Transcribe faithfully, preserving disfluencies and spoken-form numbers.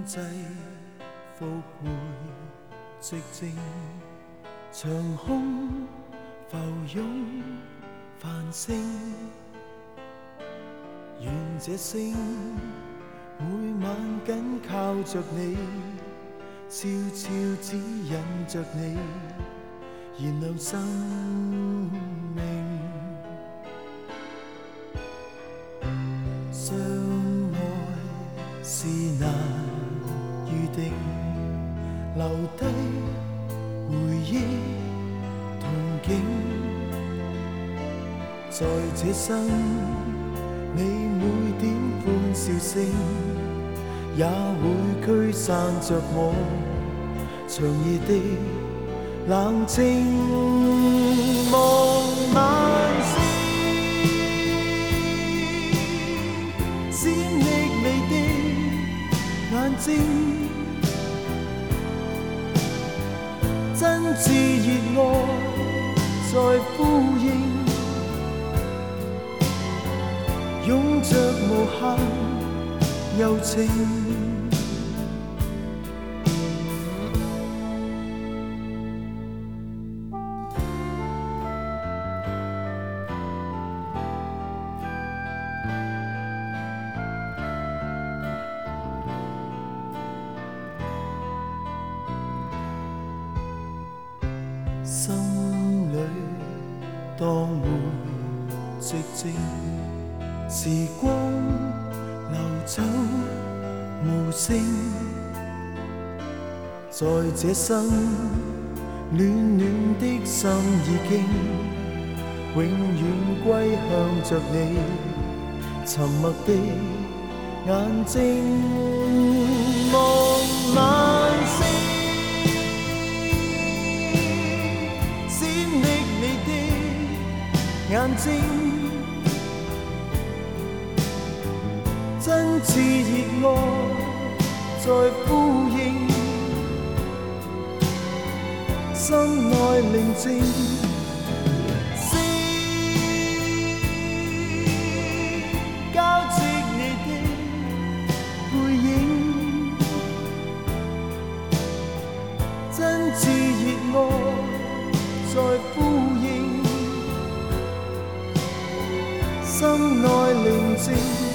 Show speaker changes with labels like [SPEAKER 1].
[SPEAKER 1] 制復回寂靜，長空浮湧繁星，願這聲每晚緊靠着你，悄悄指引着你，燃亮生命。相愛是難預定，留低回憶憧憬，在這生你每點歡笑聲，也會驅散着我長夜的冷靜。望晚星閃爍你的眼睛，真摯熱愛在呼應，擁着無限柔情。心裏當回寂靜，時光流走無聲，在這生暖暖的心已經永遠歸向着你，沉默的眼睛。望晚星眼睛，真摯熱愛在呼應，心內寧靜，星交織你的背影，真摯熱愛在呼應，心內寧靜。